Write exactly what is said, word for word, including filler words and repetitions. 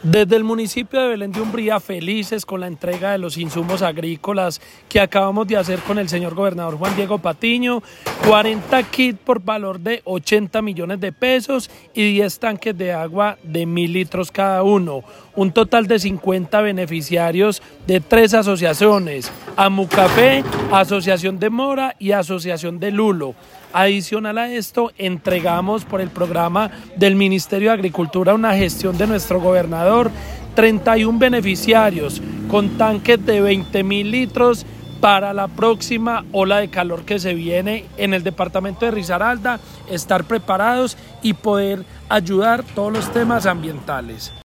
Desde el municipio de Belén de Umbría, felices con la entrega de los insumos agrícolas que acabamos de hacer con el señor gobernador Juan Diego Patiño, cuarenta kits por valor de ochenta millones de pesos y diez tanques de agua de mil litros cada uno. Un total de cincuenta beneficiarios de tres asociaciones: Amucafé, Asociación de Mora y Asociación de Lulo. Adicional a esto, entregamos por el programa del Ministerio de Agricultura, una gestión de nuestro gobernador, treinta y uno beneficiarios con tanques de veinte mil litros para la próxima ola de calor que se viene en el departamento de Risaralda, estar preparados y poder ayudar todos los temas ambientales.